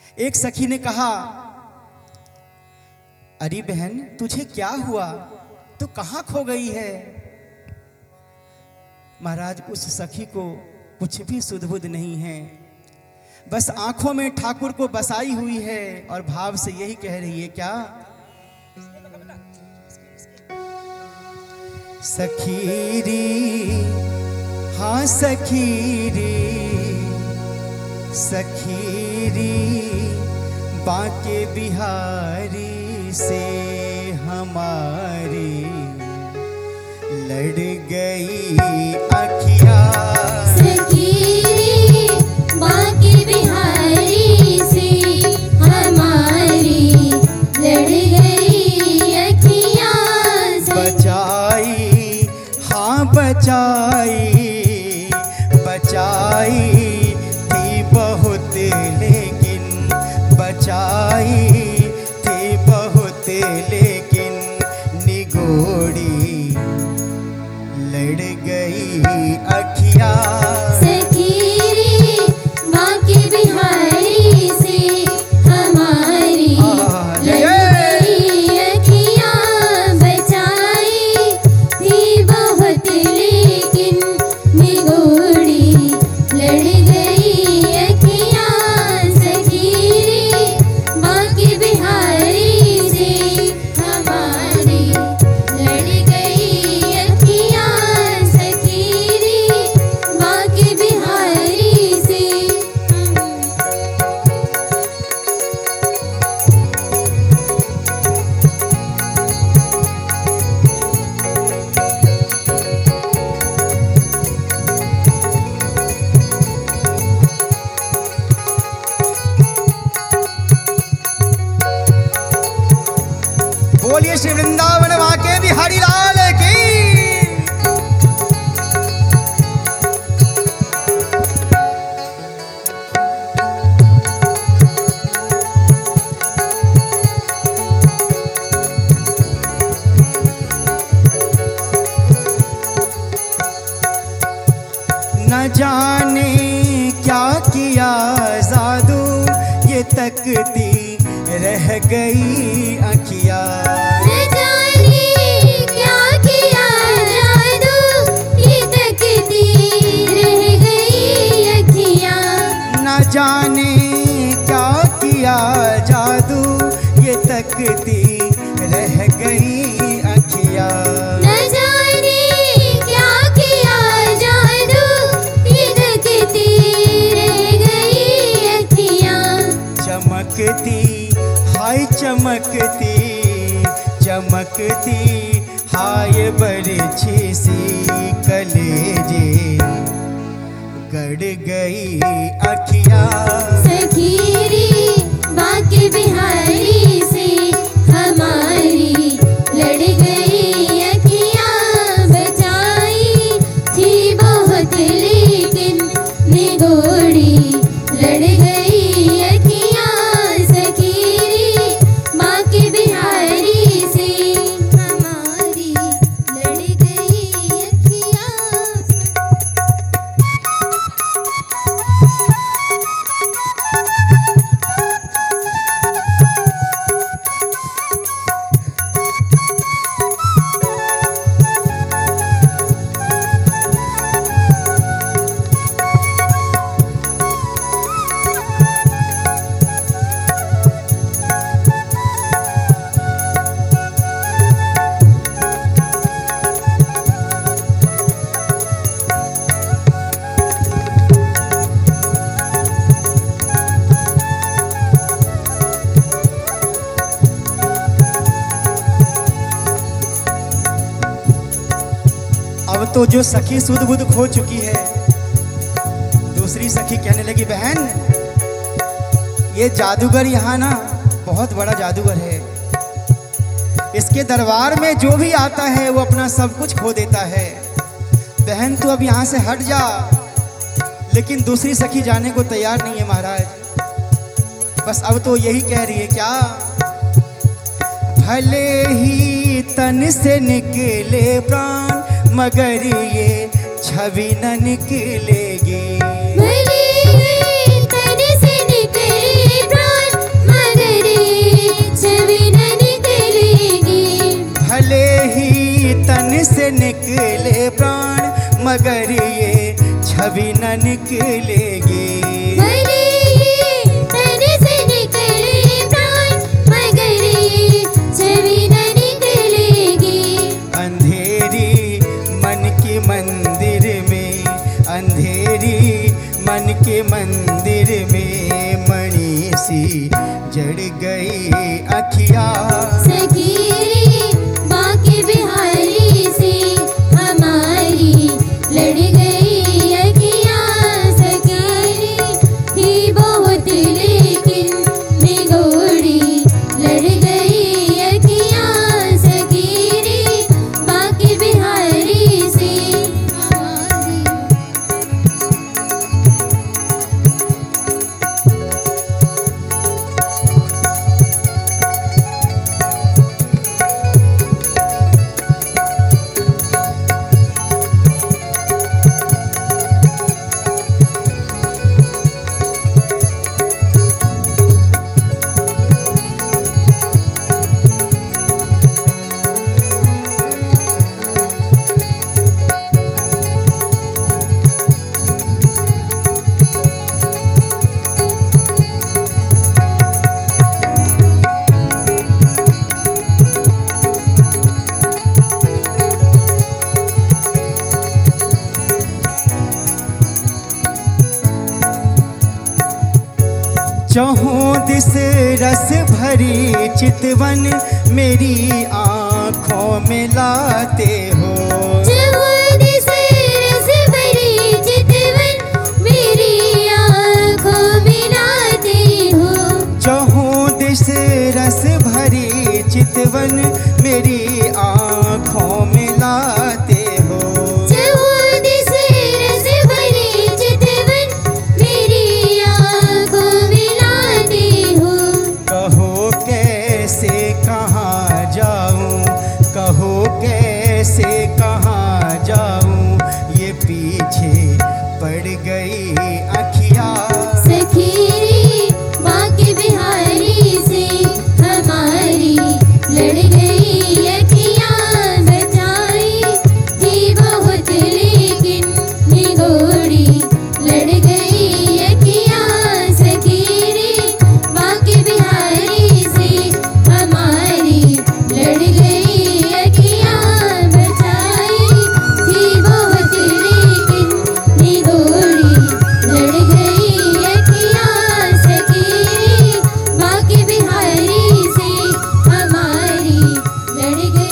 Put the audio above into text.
एक सखी ने कहा, अरे बहन तुझे क्या हुआ, तू कहां खो गई है। महाराज उस सखी को कुछ भी सुध-बुध नहीं है, बस आंखों में ठाकुर को बसाई हुई है और भाव से यही कह रही है, क्या सखीरी, हाँ सखीरी, सखीरी बांके बिहारी से हमारी लड़ गई अखियाँ। सखीरी बांके बिहारी से हमारी लड़ गई अखियाँ। बचाई, हाँ बचाई, बचाई थी बहुत लेकिन, बचाई थी बहुत लेकिन निगोड़ी लड़ गई अखियाँ। सखीरी बांके बिहारी से हमारी लड़ गई अखियाँ। बचाई थी बहुत लेकिन निगोड़ी लड़ गई अखियाँ। सखीरी बांके बिहारी से हमारी लड़ गई अखियाँ। सखीरी बांके बिहारी से बोलिए श्री वृंदावन बांके बिहारी लाल की। न जाने क्या किया जादू, ये तकती रह गई अखियाँ। न जाने क्या किया जादू, ये तकती रह गई अखियाँ। न जाने क्या किया जादू, ये तकती रह गई अखियाँ। न जाने क्या किया जादू, ये तकती रह गई अखियाँ। चमकती, हाय चमकती, चमकती हाय बरछी सी कलेजे गड़ गई अखियाँ। सखीरी बांके बिहारी से हमारी लड़ गई अखियाँ। बचाई थी बहुत लेकिन निगोड़ी लड़ गई अखियाँ। सखीरी बांके बिहारी से हमारी लड़ गई अखियाँ। अब तो जो सखी सुध बुध खो चुकी है, दूसरी सखी कहने लगी, बहन ये जादूगर यहाँ ना बहुत बड़ा जादूगर है, इसके दरबार में जो भी आता है वो अपना सब कुछ खो देता है। बहन तू अब यहाँ से हट जा। लेकिन दूसरी सखी जाने को तैयार नहीं है महाराज, बस अब तो यही कह रही है, क्या भले ही तन से निकले प्राण मगर ये छवि न निकलेगी। भले ही तन से निकले प्राण अगर ये छवि न निकलेगी। भले ये तन से निकले प्राण मगर ये छवि न निकलेगी। अंधेरी मन के मंदिर में, अंधेरी मन के मंदिर में मणि सी जड़ गई अखियाँ। सखीरी बाके बिहारी से हमारी लड़ गई अखियाँ। सखीरी थी बहुत लेकिन निगोड़ी लड़ गई अखियाँ। सखीरी बाके बिहारी से हमारी। चहुँ दिस रस भरी चितवन मेरी आँखों में लाते हो। चहुँ से रस भरी चितवन मेरी आँखों में लाते हो। चहुँ दिस रस भरी चितवन मेरी आँखों में लाते हो। चहुँ से रस भरी चितवन मेरी आँखों में लाते हो। कहो कैसे कहाँ जाऊँ, कहो कैसे कहाँ जाऊँ, ये पीछे पड़ गई अखियाँ। सखीरी बाके बिहारी से हमारी लड़ गई अखियाँ। बचाई थी बहुत लेकिन निगोड़ी लड़ गई अखियाँ। सखीरी बाके बिहारी से हमारी लड़ गई अखियाँ। बचाई थी बहुत लेकिन निगोड़ी लड़ गई अखियाँ। सखीरी बाके बिहारी से हमारी लड़ गई।